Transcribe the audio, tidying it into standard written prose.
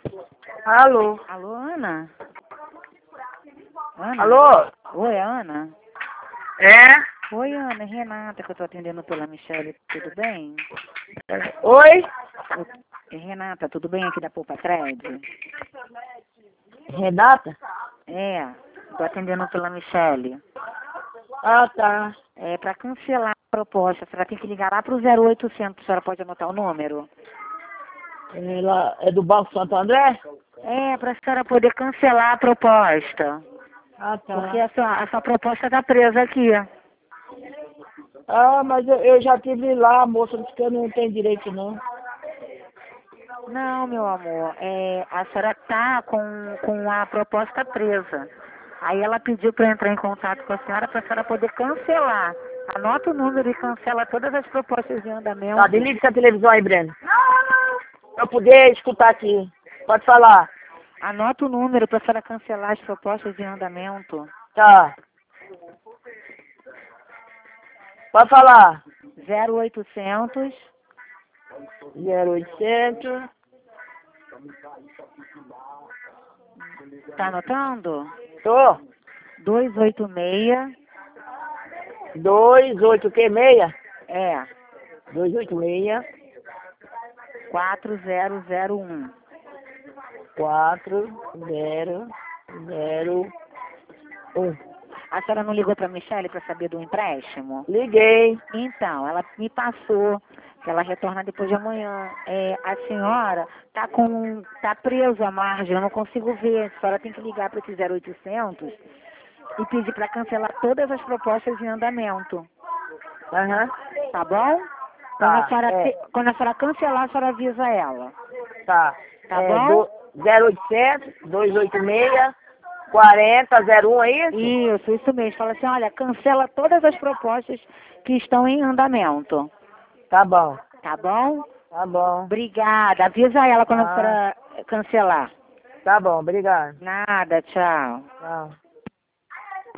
Alô? Alô, Ana? Ana? Alô? Oi, Ana? É? Oi, Ana, é Renata, que eu tô atendendo pela Michelle, tudo bem? Oi? É Renata, tudo bem aqui da Poupa Thread? Renata? É, tô atendendo pela Michelle. Ah, tá. É pra cancelar a proposta, a senhora tem que ligar lá pro 0800, a senhora pode anotar o número? Ela é do Banco Santo André? É, pra senhora poder cancelar a proposta. Ah, tá. Porque a sua proposta tá presa aqui. Ah, mas eu já tive lá, a moça disse que eu não tenho direito, não. Não, meu amor, a senhora tá com a proposta presa. Aí ela pediu para entrar em contato com a senhora poder cancelar. Anota o número e cancela todas as propostas de andamento. Tá, desliga essa televisão aí, Breno. Pra eu poder escutar aqui. Pode falar. Anota o número para a senhora cancelar as propostas de andamento. Tá. Pode falar. 0800 0800. tá anotando? Tô. 286 28 que meia? é 286 4001. 4001. A senhora não ligou para a Michelle para saber do empréstimo? Liguei. Então, ela me passou que ela retorna depois de amanhã. A senhora tá presa à margem, eu não consigo ver. A senhora tem que ligar para esse 0800 e pedir para cancelar todas as propostas em andamento. Aham. Tá bom? Tá. Quando a senhora cancelar, a senhora avisa ela. Tá. Tá bom? 0800 286 4001, é isso? Isso mesmo. Fala assim, olha, cancela todas as propostas que estão em andamento. Tá bom. Tá bom? Tá bom. Obrigada. Avisa ela quando a Ah, senhora cancelar. tá bom, obrigado. Nada, tchau. Tchau.